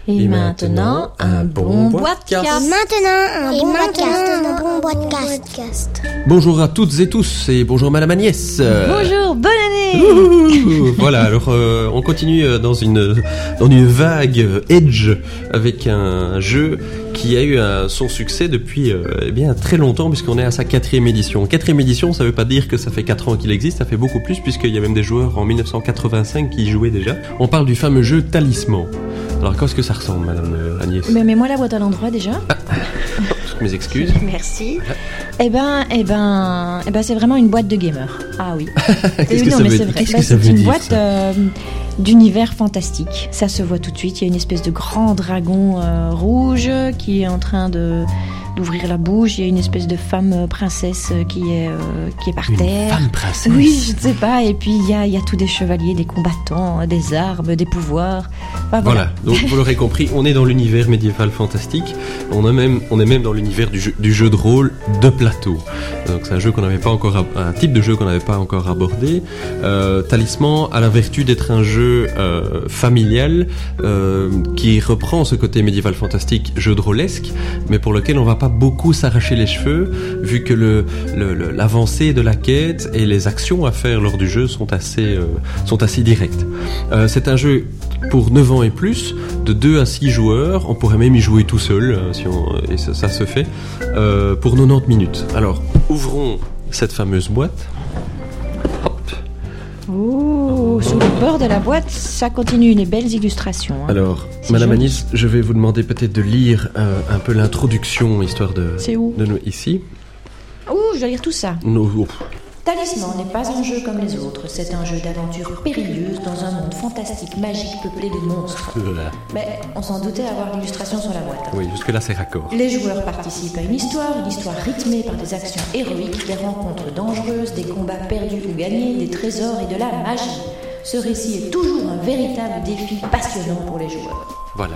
Et maintenant, un bon podcast. Et maintenant, un bon podcast. Bonjour à toutes et tous et bonjour Madame Agnès. Bonjour, bonne année. Voilà, alors on continue dans une vague edge avec un jeu qui a eu son succès depuis très longtemps puisqu'on est à sa 4e édition. 4e édition, ça veut pas dire que ça fait 4 ans qu'il existe, ça fait beaucoup plus puisqu'il y a même des joueurs en 1985 qui y jouaient déjà. On parle du fameux jeu Talisman. Alors qu'est-ce que ça ressemble, Madame Agnès? Mais mets-moi la boîte à l'endroit déjà. Mes excuses. Merci. Eh ben, c'est vraiment une boîte de gamer. Ah oui. Qu'est-ce que ça veut dire? C'est une boîte d'univers fantastique. Ça se voit tout de suite. Il y a une espèce de grand dragon rouge qui est en train d'ouvrir la bouche. Il y a une espèce de femme princesse qui est par terre. Une femme princesse? Oui, je ne sais pas. Et puis il y a tous des chevaliers, des combattants, des armes, des pouvoirs. Enfin, voilà. Donc vous l'aurez compris, on est dans l'univers médiéval fantastique. On est même dans l'univers du jeu de rôle de plateau. Donc c'est un type de jeu qu'on n'avait pas encore abordé. Talisman a la vertu d'être un jeu familial qui reprend ce côté médiéval fantastique, jeu de rôlesque, mais pour lequel on va pas beaucoup s'arracher les cheveux, vu que l'avancée de la quête et les actions à faire lors du jeu sont assez directes. C'est un jeu pour 9 ans et plus, de 2 à 6 joueurs. On pourrait même y jouer tout seul, et ça se fait, pour 90 minutes. Alors, ouvrons cette fameuse boîte. Hop. Ouh, sous le bord de la boîte, ça continue, les belles illustrations. Hein. Alors, c'est Madame joli. Agnès, je vais vous demander peut-être de lire un peu l'introduction, histoire de... C'est où? De nous ici. Ouh, je dois lire tout ça. Talisman n'est pas un jeu comme les autres, c'est un jeu d'aventure périlleuse dans un monde fantastique, magique, peuplé de monstres. Mais on s'en doutait avoir l'illustration sur la boîte. Oui, jusque-là c'est raccord. Les joueurs participent à une histoire rythmée par des actions héroïques, des rencontres dangereuses, des combats perdus ou gagnés, des trésors et de la magie. Ce récit est toujours un véritable défi passionnant pour les joueurs. Voilà.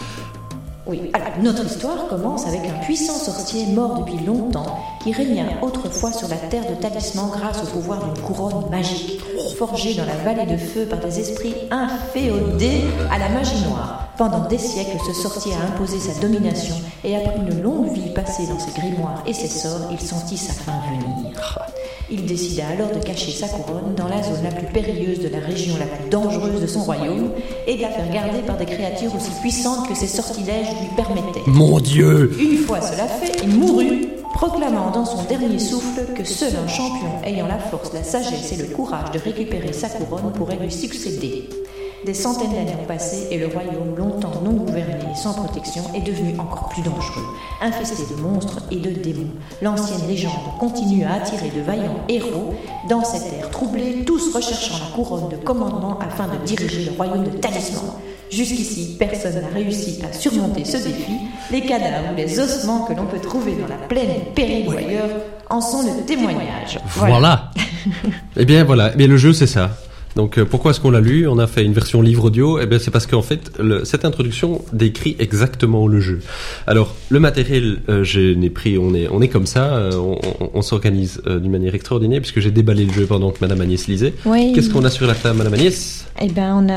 Oui, alors notre histoire commence avec un puissant sorcier mort depuis longtemps qui régna autrefois sur la terre de Talisman grâce au pouvoir d'une couronne magique, forgée dans la vallée de feu par des esprits inféodés à la magie noire. Pendant des siècles, ce sorcier a imposé sa domination et après une longue vie passée dans ses grimoires et ses sorts, il sentit sa fin venir. Il décida alors de cacher sa couronne dans la zone la plus périlleuse de la région la plus dangereuse de son royaume et de la faire garder par des créatures aussi puissantes que ses sortilèges lui permettaient. Mon Dieu! Une fois cela fait, il mourut, proclamant dans son dernier souffle que seul un champion ayant la force, la sagesse et le courage de récupérer sa couronne pourrait lui succéder. Des centaines d'années ont passé et le royaume, longtemps non gouverné et sans protection, est devenu encore plus dangereux, infesté de monstres et de démons. L'ancienne légende continue à attirer de vaillants héros dans cette ère troublée, tous recherchant la couronne de commandement afin de diriger le royaume de Talisman. Jusqu'ici, personne n'a réussi à surmonter ce défi. Les cadavres ou les ossements que l'on peut trouver dans la plaine pérille ou ailleurs en sont le témoignage. Voilà. Eh bien, le jeu c'est ça. Donc pourquoi est-ce qu'on l'a lu? On a fait une version livre audio. Eh bien c'est parce qu'en fait cette introduction décrit exactement le jeu. Alors le matériel, je n'ai pris, on est comme ça, on s'organise d'une manière extraordinaire puisque j'ai déballé le jeu pendant que Madame Agnès lisait. Oui. Qu'est-ce qu'on a sur la table, Madame Agnès? Eh ben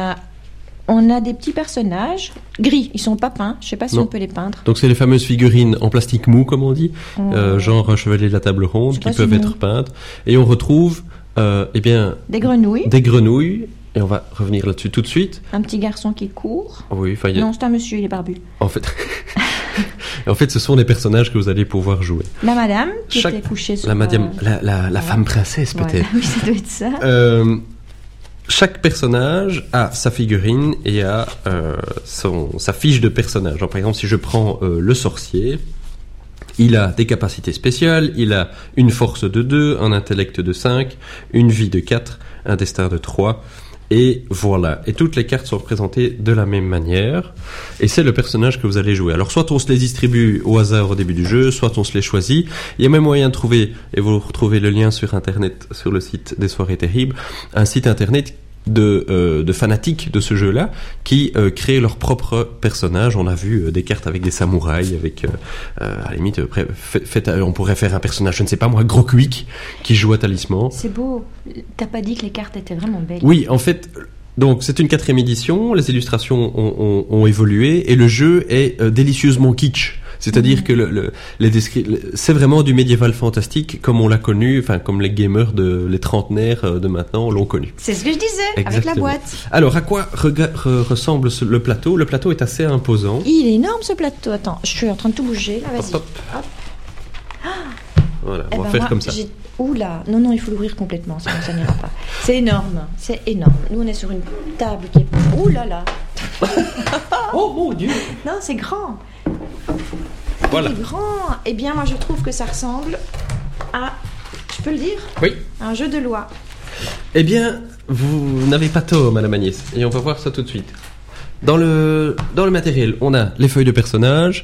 on a des petits personnages gris, ils sont pas peints, je sais pas si on peut les peindre. Donc c'est les fameuses figurines en plastique mou comme on dit, genre chevalier de la table ronde qui peuvent être peintes. Et on retrouve des grenouilles. Des grenouilles, et on va revenir là-dessus tout de suite. Un petit garçon qui court. Oui, non, c'est un monsieur, il est barbu. En fait, ce sont les personnages que vous allez pouvoir jouer. La madame qui était couchée sur la femme princesse peut-être. Oui, ça doit être ça. Chaque personnage a sa figurine et a sa fiche de personnage. Alors, par exemple, si je prends le sorcier, il a des capacités spéciales, il a une force de 2, un intellect de 5, une vie de 4, un destin de 3, et voilà. Et toutes les cartes sont représentées de la même manière, et c'est le personnage que vous allez jouer. Alors soit on se les distribue au hasard au début du jeu, soit on se les choisit. Il y a même moyen de trouver, et vous retrouvez le lien sur internet, sur le site des Soirées Terribles, un site internet de fanatiques de ce jeu-là qui créent leur propre personnage. On a vu des cartes avec des samouraïs, avec à la limite on pourrait faire un personnage, je ne sais pas moi, Grokwick qui joue à Talisman. C'est beau. T'as pas dit que les cartes étaient vraiment belles? Oui, en fait, Donc c'est une 4e édition, les illustrations ont évolué et le jeu est délicieusement kitsch. C'est-à-dire que c'est vraiment du médiéval fantastique comme on l'a connu, enfin comme les gamers, les trentenaires de maintenant l'ont connu. C'est ce que je disais. Exactement. Avec la boîte. Alors à quoi ressemble le plateau ? Le plateau est assez imposant. Il est énorme ce plateau. Attends, je suis en train de tout bouger. Là, vas-y. Hop. Voilà, on va faire comme ça. Oula, non, il faut l'ouvrir complètement, sinon ça n'ira pas. C'est énorme. Nous, on est sur une table qui est... Oula là. Oh mon Dieu. Non, c'est grand. Voilà. C'est grand. Eh bien, moi, je trouve que ça ressemble à... Je peux le dire ? Oui. Un jeu de loi. Eh bien, vous n'avez pas tort, Madame Agnès. Et on va voir ça tout de suite. Dans le matériel, on a les feuilles de personnages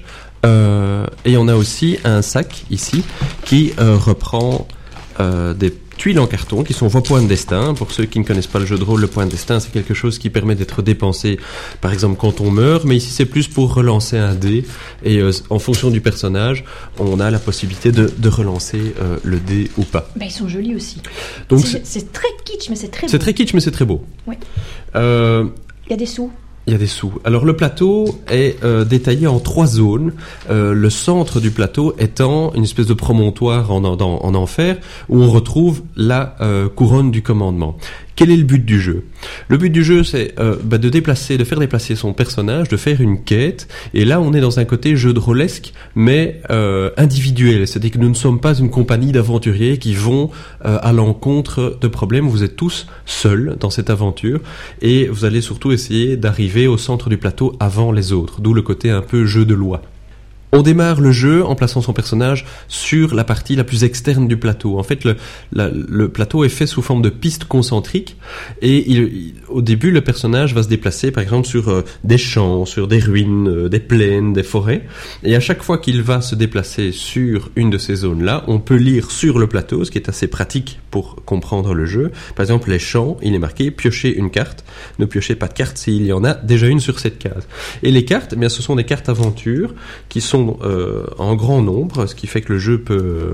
et on a aussi un sac ici qui reprend des tuiles en carton qui sont vos points de destin. Pour ceux qui ne connaissent pas le jeu de rôle, le point de destin, c'est quelque chose qui permet d'être dépensé, par exemple, quand on meurt. Mais ici, c'est plus pour relancer un dé. Et en fonction du personnage, on a la possibilité de relancer le dé ou pas. Ils sont jolis aussi. Donc, c'est très kitsch, mais c'est très beau. C'est très kitsch, mais c'est très beau. Oui. Il y a des sous. Il y a des sous. Alors le plateau est détaillé en 3 zones. Le centre du plateau étant une espèce de promontoire en enfer où on retrouve la couronne du commandement. Quel est le but du jeu ? Le but du jeu, c'est de faire déplacer son personnage, de faire une quête. Et là, on est dans un côté jeu de rôlesque, mais individuel. C'est-à-dire que nous ne sommes pas une compagnie d'aventuriers qui vont à l'encontre de problèmes. Vous êtes tous seuls dans cette aventure. Et vous allez surtout essayer d'arriver au centre du plateau avant les autres. D'où le côté un peu jeu de loi. On démarre le jeu en plaçant son personnage sur la partie la plus externe du plateau. En fait, le plateau est fait sous forme de piste concentrique et au début, le personnage va se déplacer, par exemple, sur des champs, sur des ruines, des plaines, des forêts. Et à chaque fois qu'il va se déplacer sur une de ces zones-là, on peut lire sur le plateau, ce qui est assez pratique pour comprendre le jeu. Par exemple, les champs, il est marqué « Piochez une carte ». Ne piochez pas de carte s'il y en a déjà une sur cette case. Et les cartes, eh bien, ce sont des cartes aventures qui sont en grand nombre, ce qui fait que le jeu peut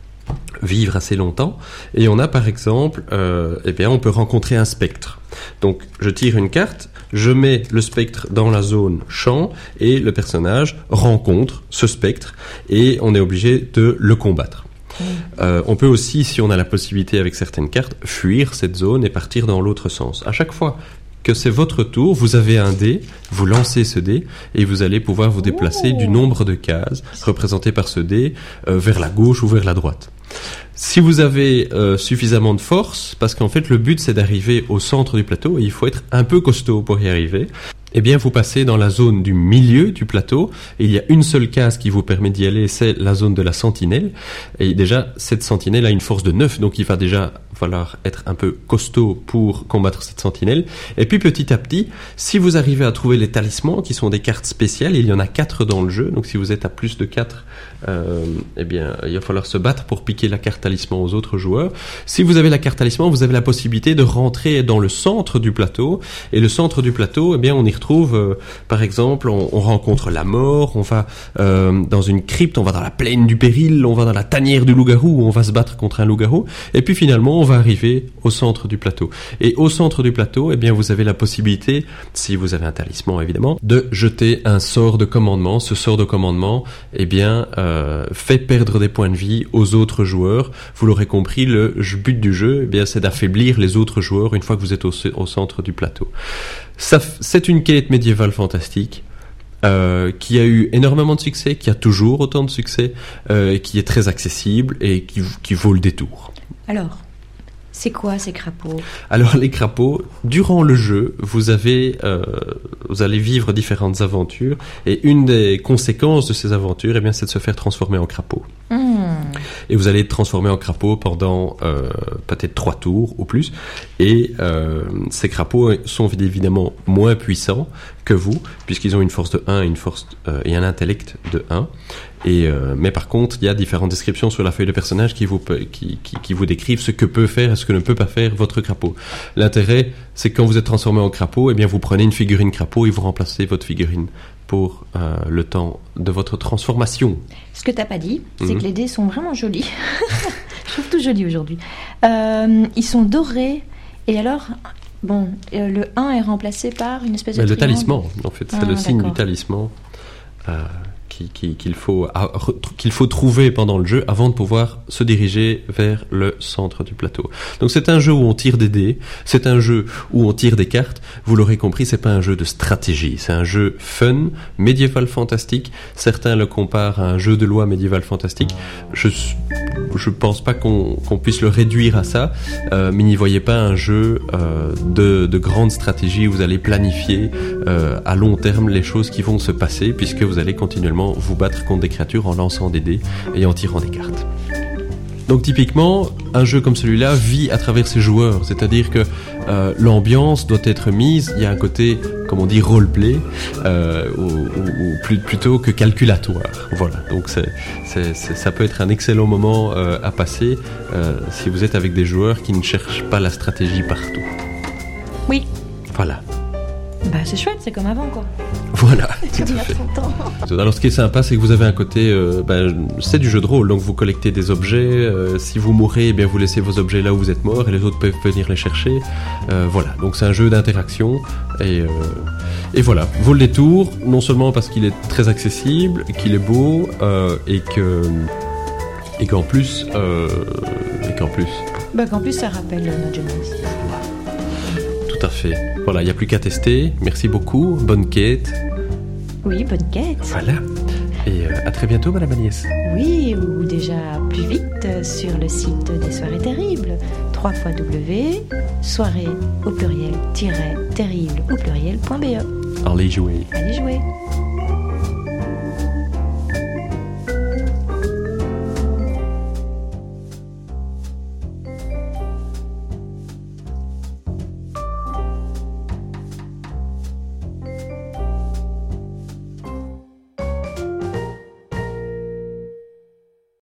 vivre assez longtemps. Et on a par exemple, on peut rencontrer un spectre. Donc je tire une carte, je mets le spectre dans la zone champ et le personnage rencontre ce spectre et on est obligé de le combattre. On peut aussi, si on a la possibilité avec certaines cartes, fuir cette zone et partir dans l'autre sens. À chaque fois que c'est votre tour, vous avez un dé, vous lancez ce dé et vous allez pouvoir vous déplacer du nombre de cases représentées par ce dé vers la gauche ou vers la droite. Si vous avez suffisamment de force, parce qu'en fait le but c'est d'arriver au centre du plateau et il faut être un peu costaud pour y arriver, eh bien vous passez dans la zone du milieu du plateau et il y a une seule case qui vous permet d'y aller, c'est la zone de la sentinelle. Et déjà cette sentinelle a une force de 9, donc il va déjà falloir être un peu costaud pour combattre cette sentinelle. Et puis petit à petit, si vous arrivez à trouver les talismans qui sont des cartes spéciales, il y en a 4 dans le jeu, donc si vous êtes à plus de 4, il va falloir se battre pour piquer la carte talisman aux autres joueurs. Si vous avez la carte talisman, vous avez la possibilité de rentrer dans le centre du plateau, et le centre du plateau, on y retrouve par exemple, on rencontre la mort, on va dans une crypte, on va dans la plaine du péril, on va dans la tanière du loup-garou où on va se battre contre un loup-garou, et puis finalement on va arriver au centre du plateau. Et au centre du plateau, vous avez la possibilité, si vous avez un talisman évidemment, de jeter un sort de commandement. Ce sort de commandement, fait perdre des points de vie aux autres joueurs. Vous l'aurez compris, le but du jeu, c'est d'affaiblir les autres joueurs une fois que vous êtes au centre du plateau. C'est une quête médiévale fantastique. Qui a eu énormément de succès, qui a toujours autant de succès, qui est très accessible et qui vaut le détour. Alors, c'est quoi ces crapauds ? Alors les crapauds, durant le jeu, vous allez vivre différentes aventures et une des conséquences de ces aventures, c'est de se faire transformer en crapaud. Et vous allez être transformé en crapaud pendant peut-être 3 tours ou plus. Et ces crapauds sont évidemment moins puissants que vous, puisqu'ils ont une force de 1 et un intellect de 1. Mais par contre, il y a différentes descriptions sur la feuille de personnage qui vous décrivent ce que peut faire et ce que ne peut pas faire votre crapaud. L'intérêt, c'est que quand vous êtes transformé en crapaud, vous prenez une figurine crapaud et vous remplacez votre figurine pour le temps de votre transformation. Ce que t'as pas dit, c'est que les dés sont vraiment jolis. Je trouve tout joli aujourd'hui. Ils sont dorés et alors Bon, le 1 est remplacé par une espèce de le triangle. talisman, en fait, c'est le signe d'accord. du talisman qu'il faut trouver pendant le jeu avant de pouvoir se diriger vers le centre du plateau. Donc c'est un jeu où on tire des dés, c'est un jeu où on tire des cartes. Vous l'aurez compris, c'est pas un jeu de stratégie, c'est un jeu fun, médiéval fantastique. Certains le comparent à un jeu de loi médiéval fantastique. Je pense pas qu'on puisse le réduire à ça, mais n'y voyez pas un jeu de grande stratégie où vous allez planifier à long terme les choses qui vont se passer, puisque vous allez continuellement vous battre contre des créatures en lançant des dés et en tirant des cartes. Donc typiquement, un jeu comme celui-là vit à travers ses joueurs, c'est-à-dire que l'ambiance doit être mise, il y a un côté, comme on dit, roleplay, plutôt que calculatoire. Voilà, donc ça peut être un excellent moment à passer si vous êtes avec des joueurs qui ne cherchent pas la stratégie partout. Oui. Voilà. Bah c'est chouette, c'est comme avant quoi. Voilà, C'est tout comme il y à a fait. 30 ans. Alors ce qui est sympa, c'est que vous avez un côté, c'est du jeu de rôle, donc vous collectez des objets, si vous mourrez, eh bien vous laissez vos objets là où vous êtes mort et les autres peuvent venir les chercher. Voilà, donc c'est un jeu d'interaction et voilà, vaut le détour, non seulement parce qu'il est très accessible, qu'il est beau et qu'en plus, Bah qu'en plus ça rappelle notre jeunesse. tout à fait. Voilà, il n'y a plus qu'à tester. Merci beaucoup, bonne quête. Oui, bonne quête. Voilà. Et à très bientôt, Madame Agnès. Oui, ou déjà plus vite sur le site des Soirées Terribles, www.soirées au pluriel-terrible au pluriel.be. Allez jouer. Allez jouer.